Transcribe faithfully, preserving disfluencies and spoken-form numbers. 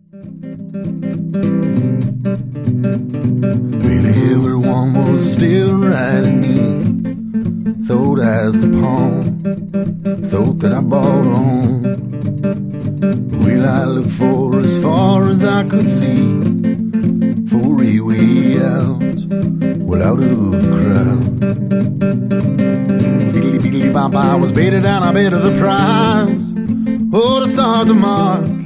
Really, everyone was still riding me. Thought as the palm, thought that I bought on. Well, I looked for as far as I could see, for a way out, well, out of the crowd. Biddly biddly bop, I was baited down, I bet of the prize. Oh, to start the march,